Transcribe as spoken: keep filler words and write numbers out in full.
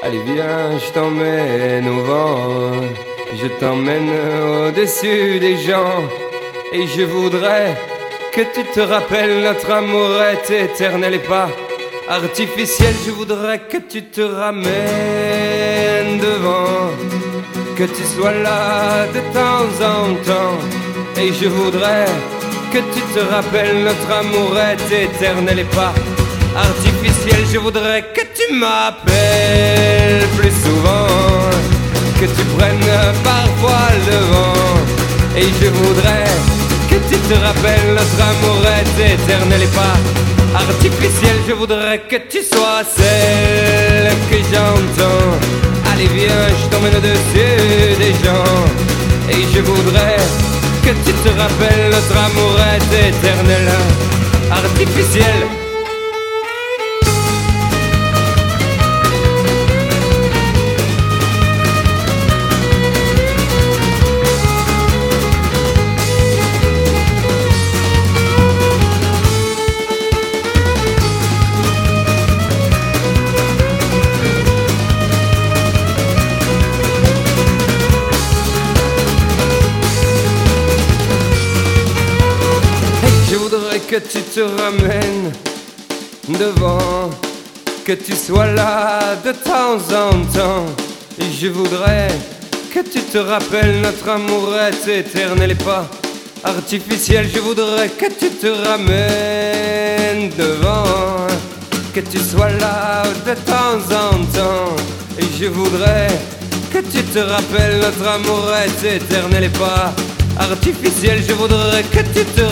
Allez viens, je t'emmène au vent, je t'emmène au-dessus des gens. Et je voudrais que tu te rappelles, notre amour est éternel et pas artificiel. Je voudrais que tu te ramènes devant, que tu sois là de temps en temps. Et je voudrais que tu te rappelles, notre amour est éternel et pas artificiel. Je voudrais que tu m'appelles plus souvent, que tu prennes parfois le vent. Et je voudrais que tu te rappelles, notre amour est éternel et pas artificiel. Je voudrais que tu sois celle que j'entends. Allez viens, je t'emmène au-dessus des gens. Et je voudrais que tu te rappelles, notre amour est éternel, artificiel. Que tu te ramènes devant, que tu sois là de temps en temps. Et je voudrais que tu te rappelles, notre amour est éternel et pas artificiel. Je voudrais que tu te ramènes devant, que tu sois là de temps en temps. Et je voudrais que tu te rappelles, notre amour est éternel et pas artificiel. Je voudrais que tu te